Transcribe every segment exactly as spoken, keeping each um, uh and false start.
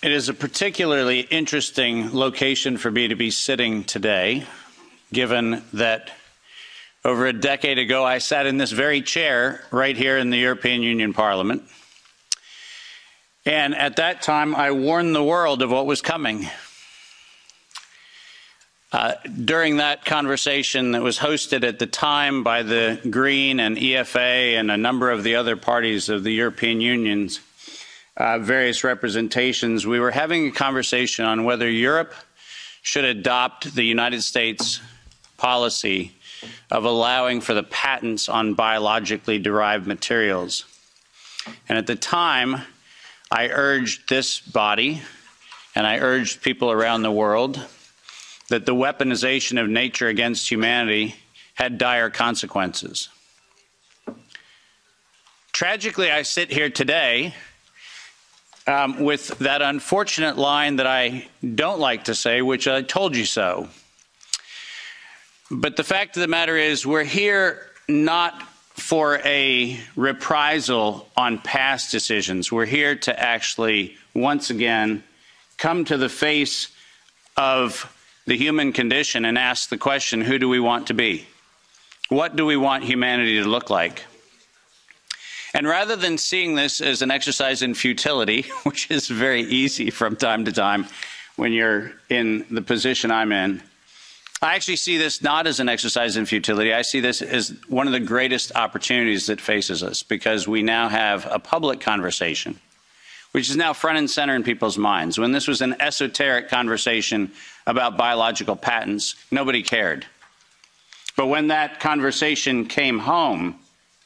It is a particularly interesting location for me to be sitting today, given that over a decade ago I sat in this very chair right here in the European Union Parliament. And at that time, I warned the world of what was coming. Uh, during that conversation that was hosted at the time by the Green and E F A and a number of the other parties of the European Union's uh, various representations, we were having a conversation on whether Europe should adopt the United States policy of allowing for the patents on biologically derived materials. And at the time, I urged this body, and I urged people around the world, that the weaponization of nature against humanity had dire consequences. Tragically, I sit here today um, with that unfortunate line that I don't like to say, which I told you so. But the fact of the matter is, we're here not for a reprisal on past decisions. We're here to actually, once again, come to the face of the human condition and ask the question, who do we want to be? What do we want humanity to look like? And rather than seeing this as an exercise in futility, which is very easy from time to time when you're in the position I'm in, I actually see this not as an exercise in futility. I see this as one of the greatest opportunities that faces us, because we now have a public conversation, which is now front and center in people's minds. When this was an esoteric conversation about biological patents, nobody cared. But when that conversation came home,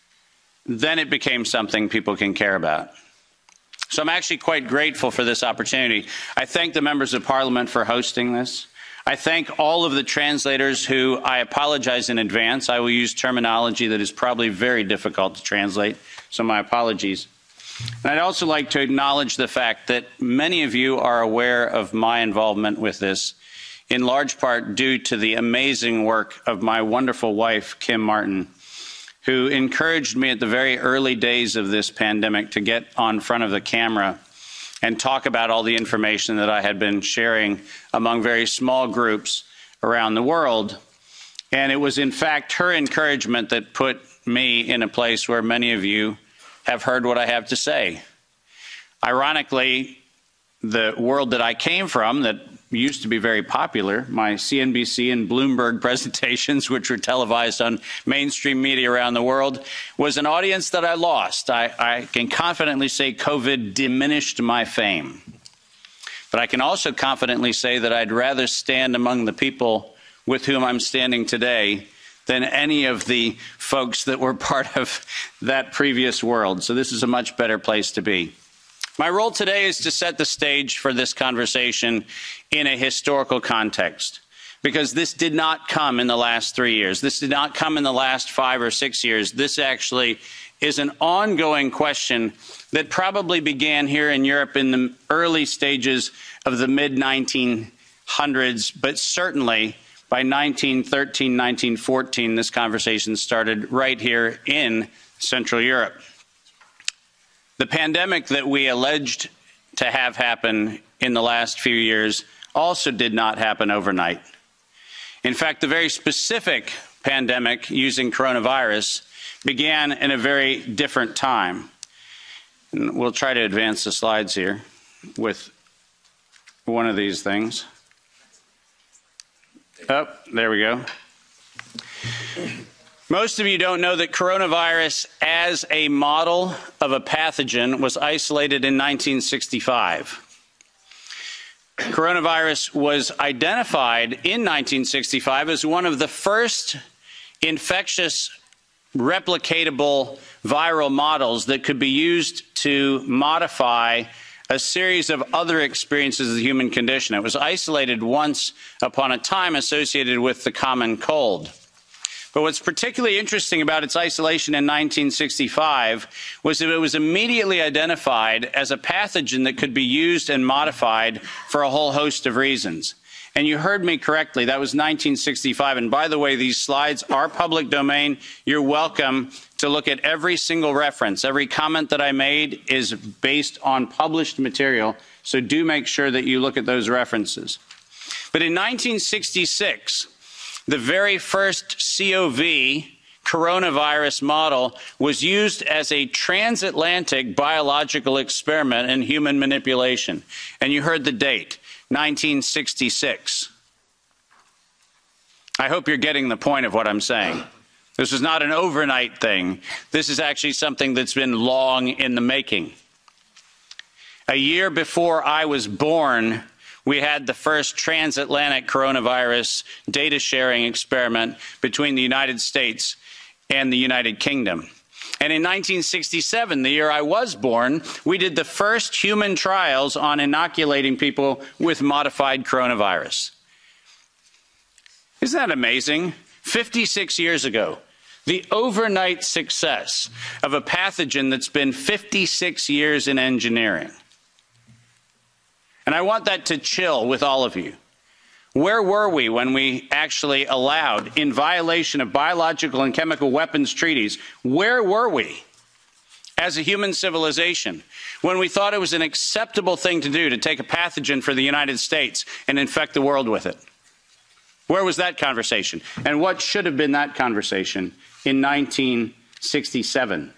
then it became something people can care about. So I'm actually quite grateful for this opportunity. I thank the members of Parliament for hosting this. I thank all of the translators who, I apologize in advance. I will use terminology that is probably very difficult to translate, so my apologies. And I'd also like to acknowledge the fact that many of you are aware of my involvement with this, in large part due to the amazing work of my wonderful wife, Kim Martin, who encouraged me at the very early days of this pandemic to get on front of the camera and talk about all the information that I had been sharing among very small groups around the world. And it was, in fact, her encouragement that put me in a place where many of you have heard what I have to say. Ironically, the world that I came from, that used to be very popular, my C N B C and Bloomberg presentations, which were televised on mainstream media around the world, was an audience that I lost. I, I can confidently say COVID diminished my fame. But I can also confidently say that I'd rather stand among the people with whom I'm standing today than any of the folks that were part of that previous world. So this is a much better place to be. My role today is to set the stage for this conversation in a historical context, because this did not come in the last three years. This did not come in the last five or six years. This actually is an ongoing question that probably began here in Europe in the early stages of the mid nineteen hundreds, but certainly by nineteen thirteen, nineteen fourteen, this conversation started right here in Central Europe. The pandemic that we alleged to have happen in the last few years also did not happen overnight. In fact, the very specific pandemic using coronavirus began in a very different time. And we'll try to advance the slides here with one of these things. Oh, there we go. Most of you don't know that coronavirus as a model of a pathogen was isolated in nineteen sixty-five. Coronavirus was identified in nineteen sixty-five as one of the first infectious replicatable viral models that could be used to modify a series of other experiences of the human condition. It was isolated once upon a time associated with the common cold. But what's particularly interesting about its isolation in nineteen sixty-five was that it was immediately identified as a pathogen that could be used and modified for a whole host of reasons. And you heard me correctly, that was nineteen sixty-five. And by the way, these slides are public domain. You're welcome to look at every single reference. Every comment that I made is based on published material, so do make sure that you look at those references. But in nineteen sixty-six, the very first C O V coronavirus model was used as a transatlantic biological experiment in human manipulation. And you heard the date, nineteen sixty-six. I hope you're getting the point of what I'm saying. This is not an overnight thing. This is actually something that's been long in the making. A year before I was born, we had the first transatlantic coronavirus data sharing experiment between the United States and the United Kingdom. And in nineteen sixty-seven, the year I was born, we did the first human trials on inoculating people with modified coronavirus. Isn't that amazing? fifty-six years ago, the overnight success of a pathogen that's been fifty-six years in engineering. And I want that to chill with all of you. Where were we when we actually allowed, in violation of biological and chemical weapons treaties, where were we as a human civilization when we thought it was an acceptable thing to do to take a pathogen for the United States and infect the world with it? Where was that conversation? And what should have been that conversation in nineteen sixty-seven?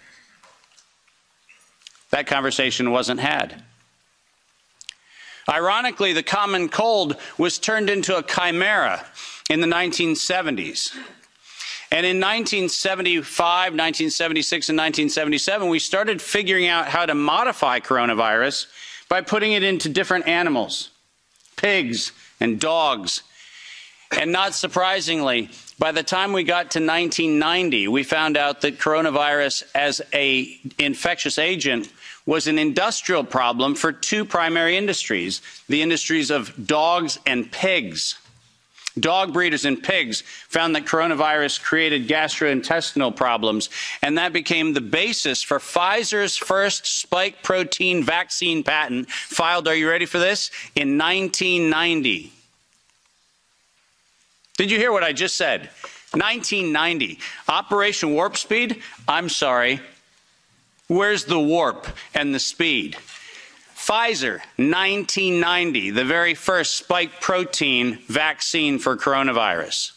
That conversation wasn't had. Ironically, the common cold was turned into a chimera in the nineteen seventies. And in nineteen seventy-five, nineteen seventy-six, and nineteen seventy-seven, we started figuring out how to modify coronavirus by putting it into different animals, pigs and dogs. And not surprisingly, by the time we got to nineteen ninety, we found out that coronavirus as an infectious agent was an industrial problem for two primary industries, the industries of dogs and pigs. Dog breeders and pigs found that coronavirus created gastrointestinal problems, and that became the basis for Pfizer's first spike protein vaccine patent, filed, are you ready for this, in nineteen ninety. Did you hear what I just said? nineteen ninety. Operation Warp Speed? I'm sorry. Where's the warp and the speed? Pfizer, nineteen ninety, the very first spike protein vaccine for coronavirus.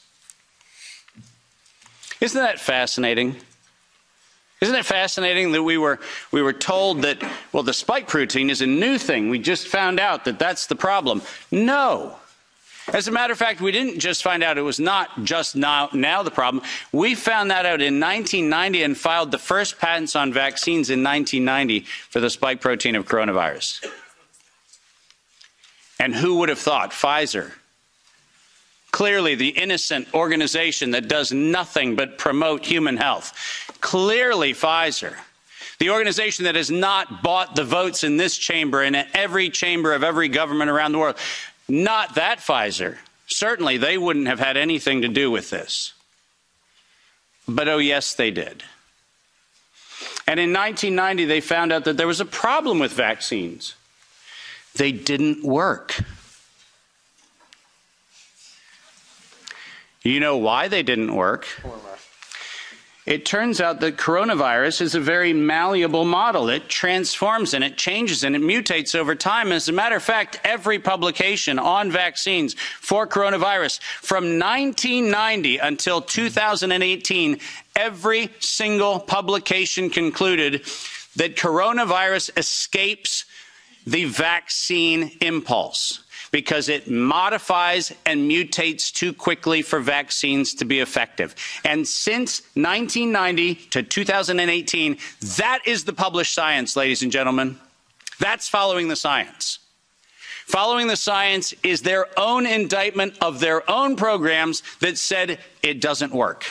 Isn't that fascinating? Isn't it fascinating that we were, we were told that, well, the spike protein is a new thing. We just found out that that's the problem. No. As a matter of fact, we didn't just find out it was not just now, now the problem. We found that out in nineteen ninety and filed the first patents on vaccines in nineteen ninety for the spike protein of coronavirus. And who would have thought? Pfizer. Clearly the innocent organization that does nothing but promote human health. Clearly Pfizer. The organization that has not bought the votes in this chamber and in every chamber of every government around the world. Not that Pfizer. Certainly they wouldn't have had anything to do with this. But oh yes, they did. And in nineteen ninety, they found out that there was a problem with vaccines. They didn't work. You know why they didn't work? It turns out that coronavirus is a very malleable model. It transforms and it changes and it mutates over time. As a matter of fact, every publication on vaccines for coronavirus from nineteen ninety until two thousand eighteen, every single publication concluded that coronavirus escapes the vaccine impulse, because it modifies and mutates too quickly for vaccines to be effective. And since nineteen ninety to two thousand eighteen, that is the published science, ladies and gentlemen. That's following the science. Following the science is their own indictment of their own programs that said it doesn't work.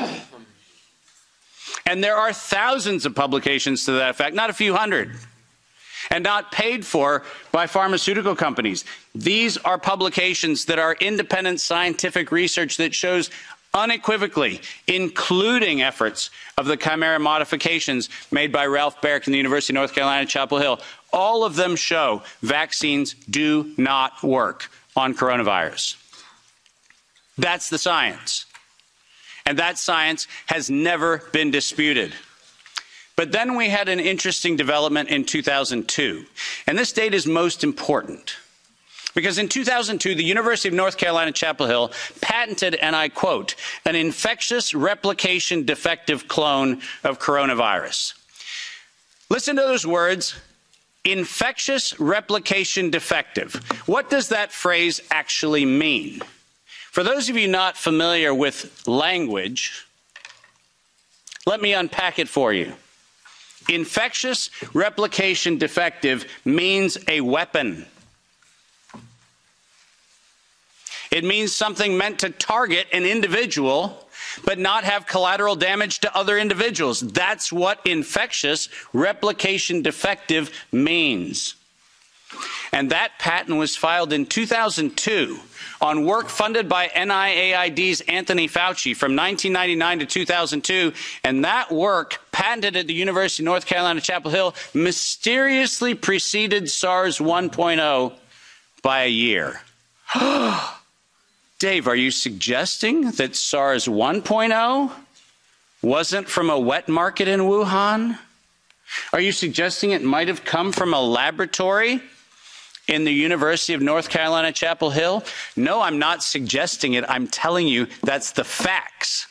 And there are thousands of publications to that effect, not a few hundred, and not paid for by pharmaceutical companies. These are publications that are independent scientific research that shows unequivocally, including efforts of the chimera modifications made by Ralph Baric and the University of North Carolina, Chapel Hill. All of them show vaccines do not work on coronavirus. That's the science. And that science has never been disputed. But then we had an interesting development in two thousand two. And this date is most important. Because in two thousand two, the University of North Carolina, Chapel Hill patented, and I quote, an infectious replication defective clone of coronavirus. Listen to those words, infectious replication defective. What does that phrase actually mean? For those of you not familiar with language, let me unpack it for you. Infectious replication defective means a weapon. It means something meant to target an individual, but not have collateral damage to other individuals. That's what infectious replication defective means. And that patent was filed in two thousand two on work funded by N I A I D's Anthony Fauci from nineteen ninety-nine to two thousand two. And that work, patented at the University of North Carolina, Chapel Hill, mysteriously preceded SARS one point oh by a year. Dave, are you suggesting that SARS one point oh wasn't from a wet market in Wuhan? Are you suggesting it might have come from a laboratory in the University of North Carolina, Chapel Hill? No, I'm not suggesting it. I'm telling you that's the facts.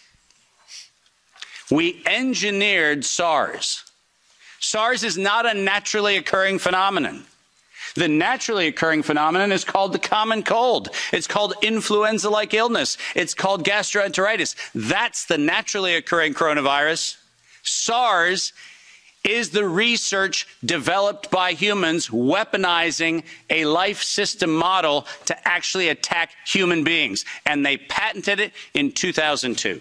We engineered SARS. SARS is not a naturally occurring phenomenon. The naturally occurring phenomenon is called the common cold. It's called influenza-like illness. It's called gastroenteritis. That's the naturally occurring coronavirus. SARS is the research developed by humans weaponizing a life system model to actually attack human beings. And they patented it in two thousand two.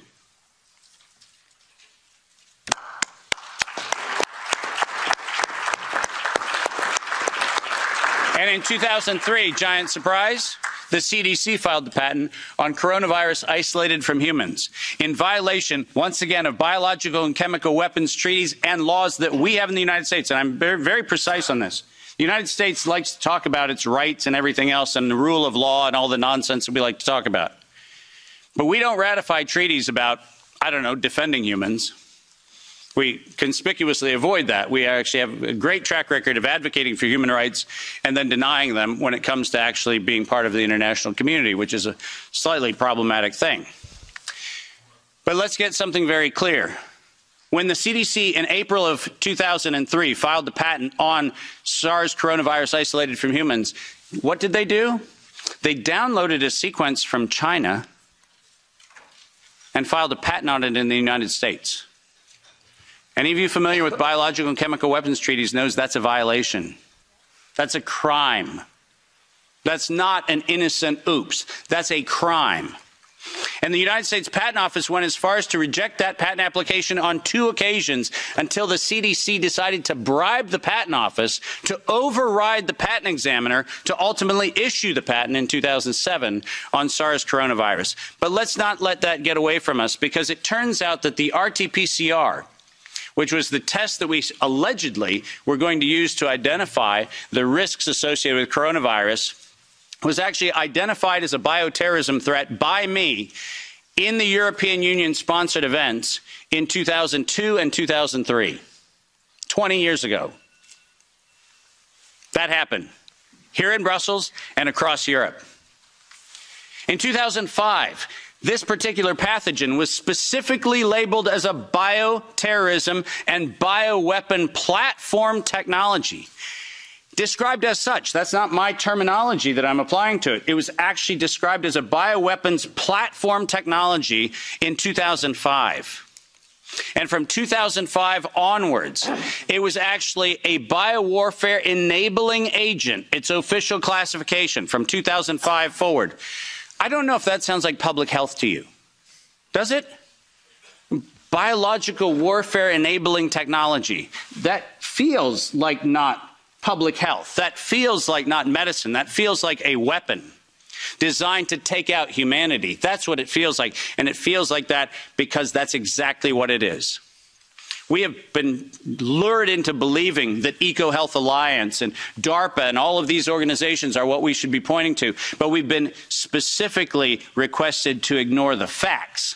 And in two thousand three, giant surprise, the C D C filed the patent on coronavirus isolated from humans in violation, once again, of biological and chemical weapons treaties and laws that we have in the United States. And I'm very, very precise on this. The United States likes to talk about its rights and everything else and the rule of law and all the nonsense that we like to talk about. But we don't ratify treaties about, I don't know, defending humans. We conspicuously avoid that. We actually have a great track record of advocating for human rights and then denying them when it comes to actually being part of the international community, which is a slightly problematic thing. But let's get something very clear. When the C D C in April of two thousand three filed the patent on SARS coronavirus isolated from humans, what did they do? They downloaded a sequence from China and filed a patent on it in the United States. Any of you familiar with biological and chemical weapons treaties knows that's a violation. That's a crime. That's not an innocent oops. That's a crime. And the United States Patent Office went as far as to reject that patent application on two occasions until the C D C decided to bribe the Patent Office to override the patent examiner to ultimately issue the patent in two thousand seven on SARS coronavirus. But let's not let that get away from us, because it turns out that the R T P C R, which was the test that we allegedly were going to use to identify the risks associated with coronavirus, was actually identified as a bioterrorism threat by me in the European Union-sponsored events in two thousand two and two thousand three, twenty years ago. That happened here in Brussels and across Europe. In two thousand five, this particular pathogen was specifically labeled as a bioterrorism and bioweapon platform technology. Described as such. That's not my terminology that I'm applying to it. It was actually described as a bioweapons platform technology in two thousand five. And from two thousand five onwards, it was actually a biowarfare enabling agent, its official classification from two thousand five forward. I don't know if that sounds like public health to you. Does it? Biological warfare enabling technology. That feels like not public health. That feels like not medicine. That feels like a weapon designed to take out humanity. That's what it feels like. And it feels like that because that's exactly what it is. We have been lured into believing that EcoHealth Alliance and DARPA and all of these organizations are what we should be pointing to, but we've been specifically requested to ignore the facts.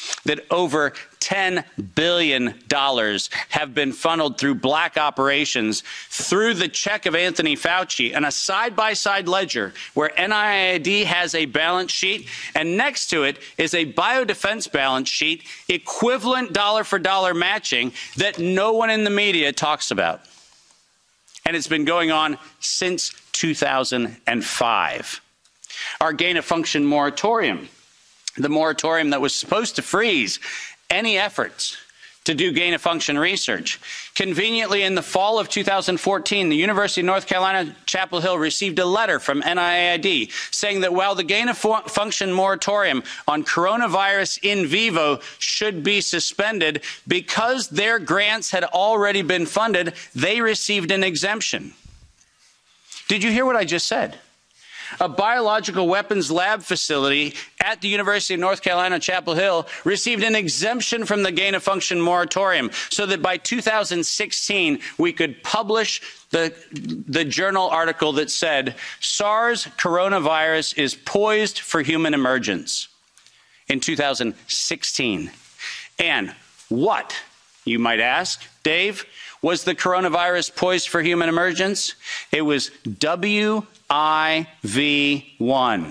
that over ten billion dollars have been funneled through black operations through the check of Anthony Fauci and a side-by-side ledger where N I A I D has a balance sheet and next to it is a biodefense balance sheet equivalent dollar for dollar matching that no one in the media talks about. And it's been going on since two thousand five. Our gain-of-function moratorium, the moratorium that was supposed to freeze any efforts to do gain-of-function research. Conveniently, in the fall of two thousand fourteen, the University of North Carolina, Chapel Hill received a letter from N I A I D saying that while the gain-of-function moratorium on coronavirus in vivo should be suspended, because their grants had already been funded, they received an exemption. Did you hear what I just said? A biological weapons lab facility at the University of North Carolina, Chapel Hill, received an exemption from the gain-of-function moratorium so that by two thousand sixteen, we could publish the, the journal article that said, SARS coronavirus is poised for human emergence in two thousand sixteen. And what, you might ask, Dave, was the coronavirus poised for human emergence? It was W I V one,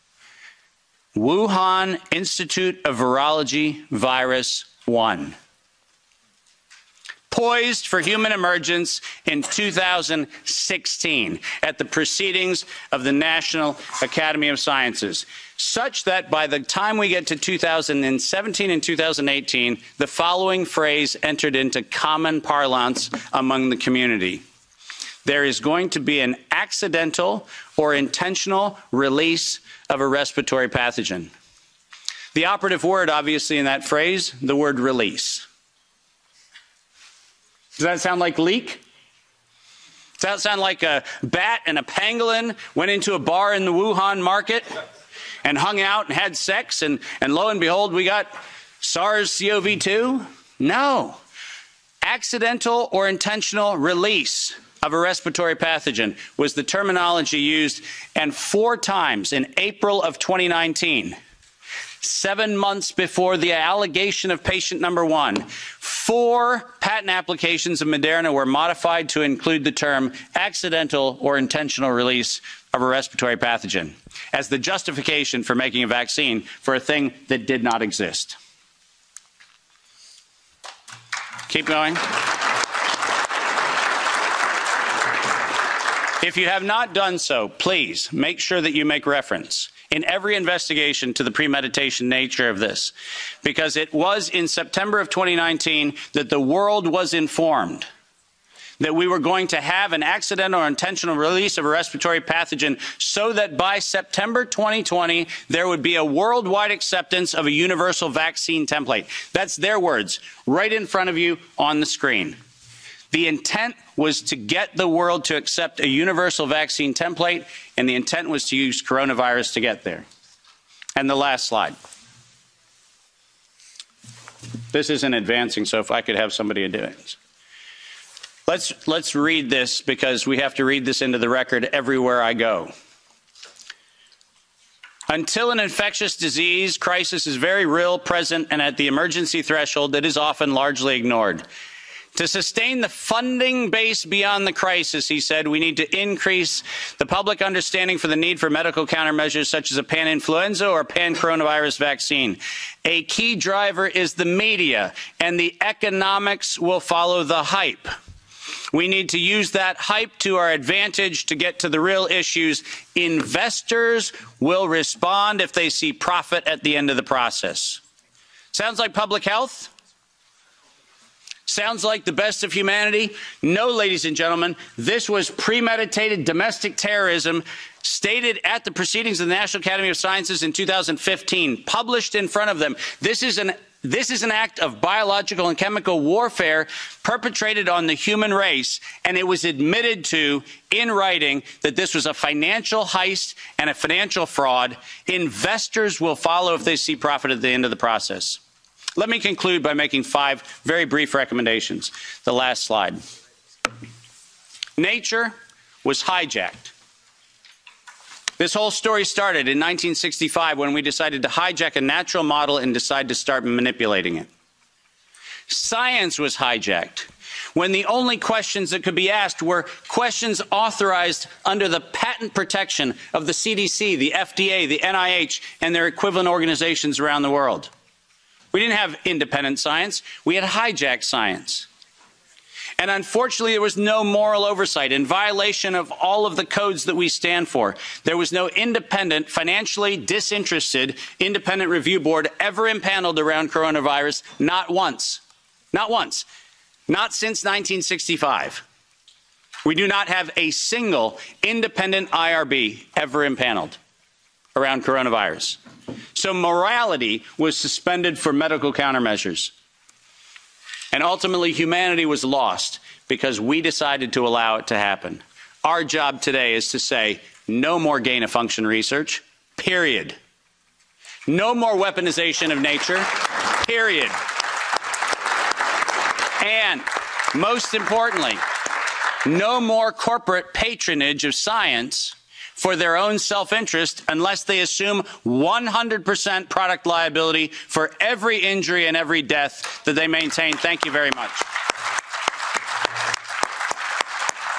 Wuhan Institute of Virology Virus one, poised for human emergence in two thousand sixteen at the proceedings of the National Academy of Sciences, such that by the time we get to two thousand seventeen and two thousand eighteen, the following phrase entered into common parlance among the community. There is going to be an accidental or intentional release of a respiratory pathogen. The operative word, obviously, in that phrase, the word release. Does that sound like leak? Does that sound like a bat and a pangolin went into a bar in the Wuhan market and hung out and had sex, and, and lo and behold, we got SARS C o V two? No. Accidental or intentional release of a respiratory pathogen was the terminology used, and four times in April of twenty nineteen, seven months before the allegation of patient number one, four patent applications of Moderna were modified to include the term accidental or intentional release of a respiratory pathogen as the justification for making a vaccine for a thing that did not exist. Keep going. If you have not done so, please make sure that you make reference in every investigation to the premeditation nature of this, because it was in September of twenty nineteen that the world was informed that we were going to have an accidental or intentional release of a respiratory pathogen so that by September twenty twenty, there would be a worldwide acceptance of a universal vaccine template. That's their words, right in front of you on the screen. The intent was to get the world to accept a universal vaccine template, and the intent was to use coronavirus to get there. And the last slide. This isn't advancing, so if I could have somebody do it. Let's, let's read this, because we have to read this into the record everywhere I go. Until an infectious disease crisis is very real, present, and at the emergency threshold, it is often largely ignored. To sustain the funding base beyond the crisis, he said, we need to increase the public understanding for the need for medical countermeasures such as a pan-influenza or pan-coronavirus vaccine. A key driver is the media, and the economics will follow the hype. We need to use that hype to our advantage to get to the real issues. Investors will respond if they see profit at the end of the process. Sounds like public health? Sounds like the best of humanity? No, ladies and gentlemen, this was premeditated domestic terrorism stated at the proceedings of the National Academy of Sciences in two thousand fifteen, published in front of them. This is an This is an act of biological and chemical warfare perpetrated on the human race, and it was admitted to in writing that this was a financial heist and a financial fraud. Investors will follow if they see profit at the end of the process. Let me conclude by making five very brief recommendations. The last slide. Nature was hijacked. This whole story started in nineteen sixty-five when we decided to hijack a natural model and decide to start manipulating it. Science was hijacked when the only questions that could be asked were questions authorized under the patent protection of the C D C, the F D A, the N I H, and their equivalent organizations around the world. We didn't have independent science. We had hijacked science. And unfortunately, there was no moral oversight in violation of all of the codes that we stand for. There was no independent, financially disinterested, independent review board ever impaneled around coronavirus, not once. Not once. Not since nineteen sixty-five. We do not have a single independent I R B ever impaneled around coronavirus. So morality was suspended for medical countermeasures. And ultimately, humanity was lost because we decided to allow it to happen. Our job today is to say no more gain-of-function research, period. No more weaponization of nature, period. And most importantly, no more corporate patronage of science for their own self-interest unless they assume one hundred percent product liability for every injury and every death that they maintain. Thank you very much.